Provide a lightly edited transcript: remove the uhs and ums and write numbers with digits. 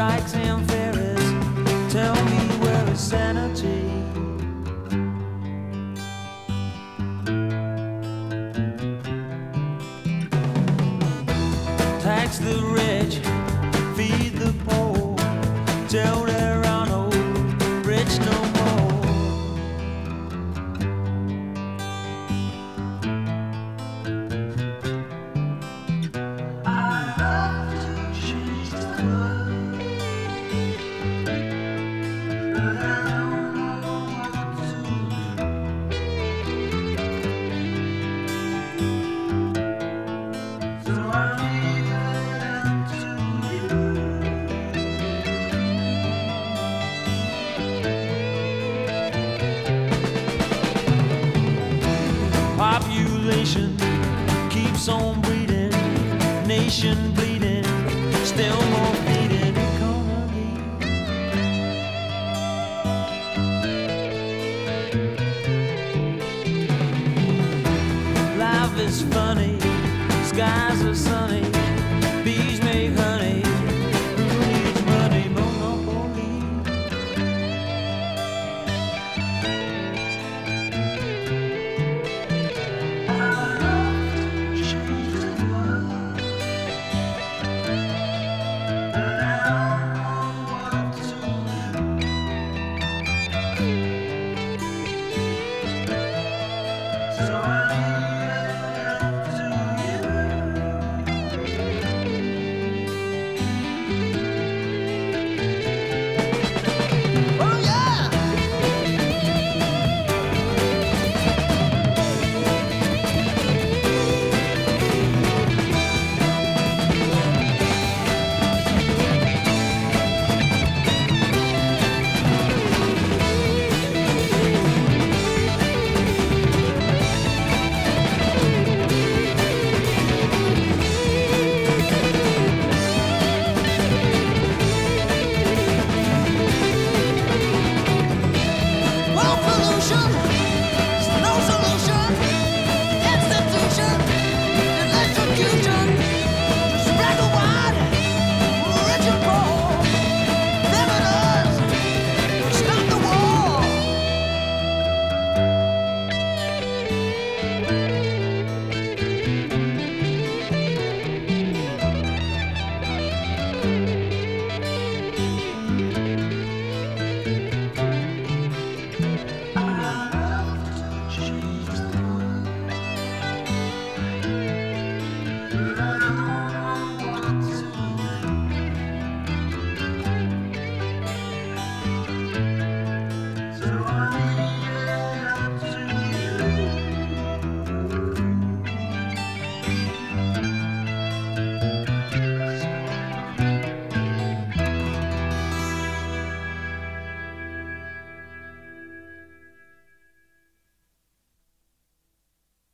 Dykes and ferries, tell me where is sanity? Tax the rich, feed the poor, till there are no rich no more. I love to change the world, but I don't know what to do. So I leave it up to you. Population keeps on breeding, nation bleeding, still more bleeding economy. Life is funny, skies are sunny,